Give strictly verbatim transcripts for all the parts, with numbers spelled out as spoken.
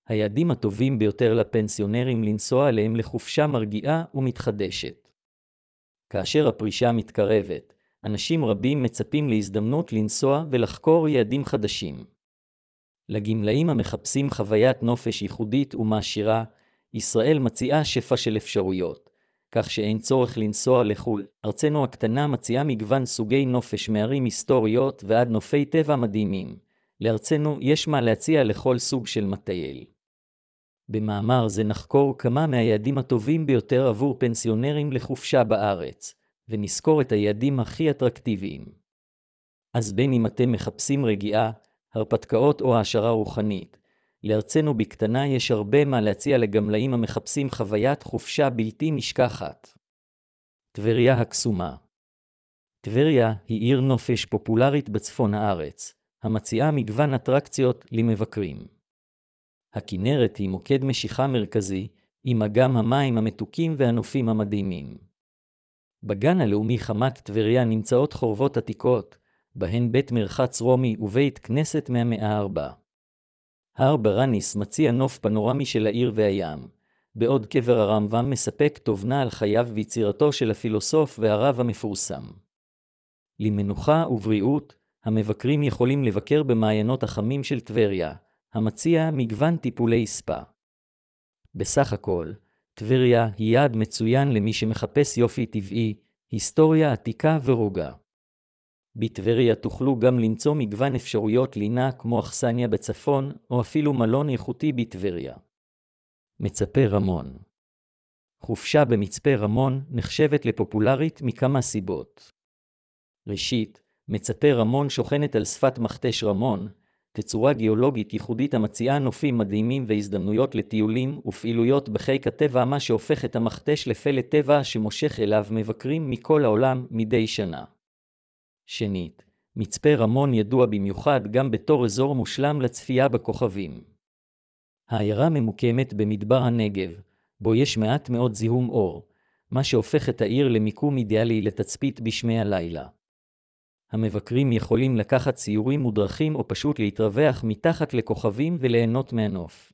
היעדים הטובים ביותר לפנסיונרים לנסוע עליהם לחופשה מרגיעה ומתחדשת. כאשר הפרישה מתקרבת, אנשים רבים מצפים להזדמנות לנסוע ולחקור יעדים חדשים. לגמלאים המחפשים חוויית נופש ייחודית ומעשירה, ישראל מציעה שפע של אפשרויות, כך שאין צורך לנסוע לחו"ל. ארצנו הקטנה מציעה מגוון סוגי נופש מערים היסטוריות ועד נופי טבע מדהימים. לארצנו יש מה להציע לכל סוג של מטייל. במאמר זה נחקור כמה מהיעדים הטובים ביותר עבור פנסיונרים לחופשה בארץ, ונזכור את היעדים הכי אטרקטיביים. אז בין אם אתם מחפשים רגיעה, הרפתקאות או העשרה רוחנית, לארצנו בקטנה יש הרבה מה להציע לגמלאים המחפשים חוויית חופשה בלתי נשכחת. טבריה הקסומה. טבריה היא עיר נופש פופולרית בצפון הארץ, המציעה מגוון אטרקציות למבקרים. הכנרת היא מוקד משיכה מרכזי, עם אגם המים המתוקים והנופים המדהימים. בגן הלאומי חמת טבריה נמצאות חורבות עתיקות, בהן בית מרחץ רומי ובית כנסת מהמאה הארבע. הר ברניס מציע נוף פנורמי של העיר והים, בעוד קבר הרמב"ם מספק תובנה על חייו ויצירתו של הפילוסוף והרב המפורסם. למנוחה ובריאות, המבקרים יכולים לבקר במעיינות החמים של טבריה, המציע מגוון טיפולי ספא. בסך הכל, טבריה היא יעד מצוין למי שמחפש יופי טבעי, היסטוריה עתיקה ורוגע. בטבריה תוכלו גם למצוא מגוון אפשרויות לינה כמו אכסניה בצפון, או אפילו מלון איכותי בטבריה. מצפה רמון. חופשה במצפה רמון נחשבת לפופולרית מכמה סיבות. ראשית, מצפה רמון שוכנת על שפת מכתש רמון, תצורה גיאולוגית ייחודית המציעה נופים מדהימים והזדמנויות לטיולים ופעילויות בחיק הטבע, מה שהופך את המכתש לפלא טבע שמושך אליו מבקרים מכל העולם מדי שנה. שנית, מצפה רמון ידוע במיוחד גם בתור אזור מושלם לצפייה בכוכבים. העיירה ממוקמת במדבר הנגב, בו יש מעט מאוד זיהום אור, מה שהופך את העיר למיקום אידיאלי לתצפית בשמי הלילה. המבקרים יכולים לקחת ציורים מודרכים או פשוט להתרווח מתחת לכוכבים וליהנות מהנוף.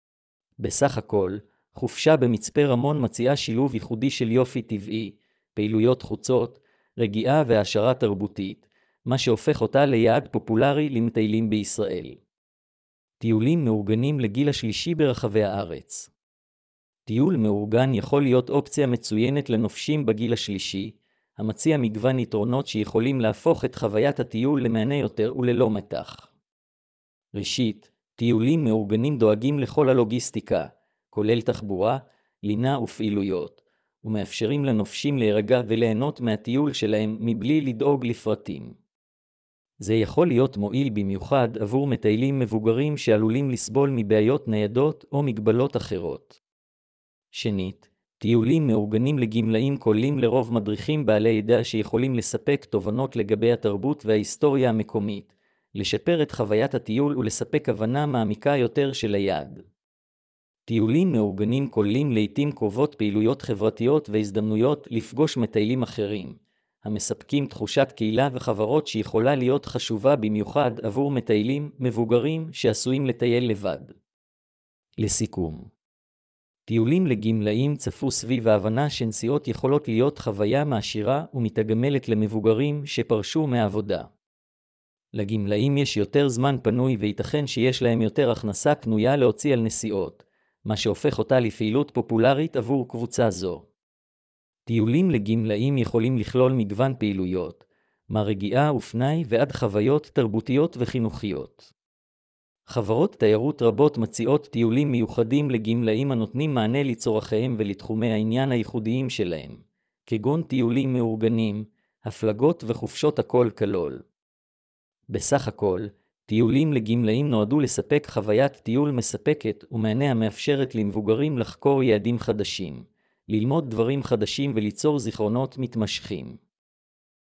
בסך הכל, חופשה במצפה רמון מציעה שילוב ייחודי של יופי טבעי, פעילויות חוצות, רגיעה והעשרה תרבותית, מה שהופך אותה ליעד פופולרי למטיילים בישראל. טיולים מאורגנים לגיל השלישי ברחבי הארץ. טיול מאורגן יכול להיות אופציה מצוינת לנופשים בגיל השלישי, המציע מגוון יתרונות שיכולים להפוך את חוויית הטיול למענה יותר וללא מתח. ראשית, טיולים מאורגנים דואגים לכל הלוגיסטיקה, כולל תחבורה, לינה ופעילויות, ומאפשרים לנופשים להירגע וליהנות מהטיול שלהם מבלי לדאוג לפרטים. זה יכול להיות מועיל במיוחד עבור מטיילים מבוגרים שעלולים לסבול מבעיות ניידות או מגבלות אחרות. שנית, טיולים מאורגנים לגמלאים כוללים לרוב מדריכים בעלי ידע שיכולים לספק תובנות לגבי התרבות וההיסטוריה המקומית, לשפר את חוויית הטיול ולספק הבנה מעמיקה יותר של היעד. טיולים מאורגנים כוללים לעתים קרובות פעילויות חברתיות והזדמנויות לפגוש מטיילים אחרים, המספקים תחושת קהילה וחברות שיכולה להיות חשובה במיוחד עבור מטיילים מבוגרים שעשויים לטייל לבד. לסיכום, טיולים לגמלאים צפו סביב ההבנה שנסיעות יכולות להיות חוויה מעשירה ומתגמלת למבוגרים שפרשו מהעבודה. לגמלאים יש יותר זמן פנוי וייתכן שיש להם יותר הכנסה פנויה להוציא על נסיעות, מה שהופך אותה לפעילות פופולרית עבור קבוצה זו. טיולים לגמלאים יכולים לכלול מגוון פעילויות, מהרגיעה ופנאי ועד חוויות תרבותיות וחינוכיות. חברות תיירות רבות מציעות טיולים מיוחדים לגמלאים הנותנים מענה לצורכיהם ולתחומי העניין הייחודיים שלהם, כגון טיולים מאורגנים, הפלגות וחופשות הכל כלול. בסך הכל, טיולים לגמלאים נועדו לספק חוויית טיול מספקת ומענה המאפשרת למבוגרים לחקור יעדים חדשים, ללמוד דברים חדשים וליצור זיכרונות מתמשכים.